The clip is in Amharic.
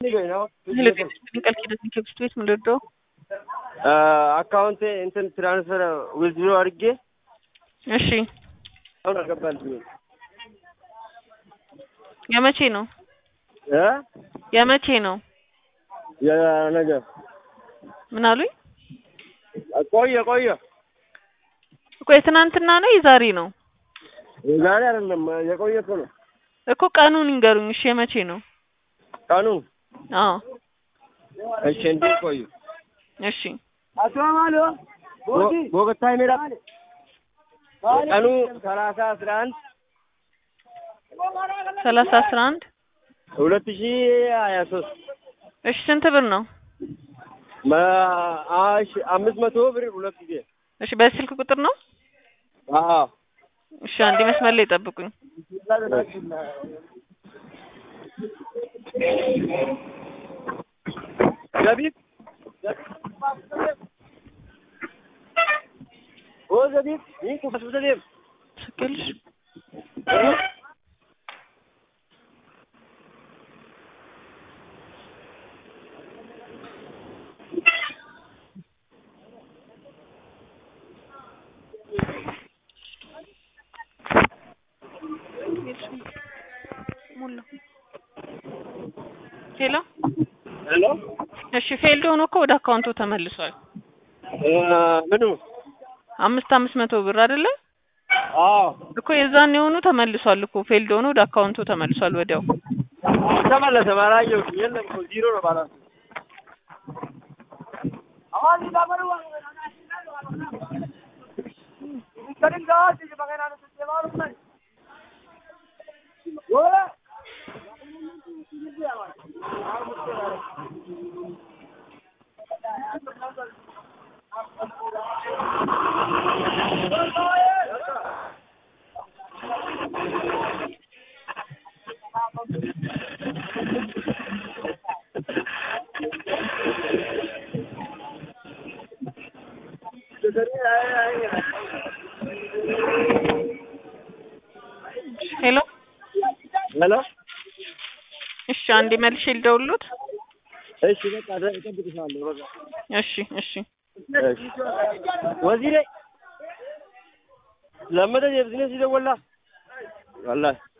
ከብስክሌት ምንድነው አካውንቴ እንትን ትራንስፈር ዊዝድሮ አድርጌ እሺ አሁን አገባልኝ የመቼ ነው የመቼ ነው የነገ ምን አሉኝ ቆየ እኮ የትናንትና ነው የዛሬ ነው የዛሬ አይደለም የቆየ እኮ ነው እኮ ቀኑን ይንገሩኝ እሺ የመቼ ነው ቀኑ አዎ እሺ እንዴ ቆዩ እሺ አቷማሎ ቦገታይ ሜራ ቀኑ 30/11 30/11 2023 እሺ ስንት ብር ነው 500 ብር ሁለት ጊዜ እሺ በስልክ ቁጥር ነው አዎ እሺ አንዴ መስመር ላይ ጠብቁኝ ዘቢብ ዘቢብ ይንኩ ዘቢብ ስክልሽ ሄሎ እሺ ፌልድ ሆኖ እኮ ወደ አካውንቱ ተመልሷል ምኑ 500 ብር አይደለ አዎ እኮ የዛን የሆኑ ተመልሷል እኮ ፌልድ ሆኖ ወደ አካውንቱ ተመልሷል ወዲያው ተመለሰ ማራየው የለም እኮ ዜሮ ነው ባላንስ አሁን ይዳመሩ ከድንጋት ይበገና ነው ተባሉ ማለት ወላ ሄሎ እሺ አንዴ መልሼ ልደውልሎት እሺ በቃ እጠብቅሻለሁ በቃ እሺ ወዚሬ ለመደ የቢዝነስ ይደወላ والله